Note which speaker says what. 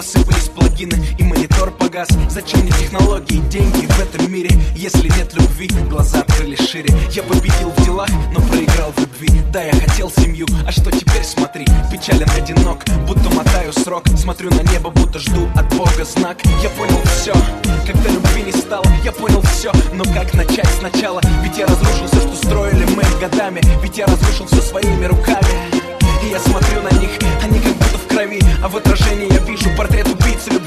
Speaker 1: посыпались плагины и монитор погас. Зачем мне технологии, деньги в этом мире, если нет любви? Глаза открыли шире. Я победил в делах, но проиграл в любви. Да, я хотел семью, а что теперь? Смотри, печален, одинок, будто мотаю срок. Смотрю на небо, будто жду от Бога знак. Я понял все, когда любви не стало. Я понял все, но как начать сначала? Ведь я разрушил все, что строили мы годами. Ведь я разрушил все своими руками. И я смотрю на них, они как будто в крови, а в отражении я вижу портрет убийцы любви.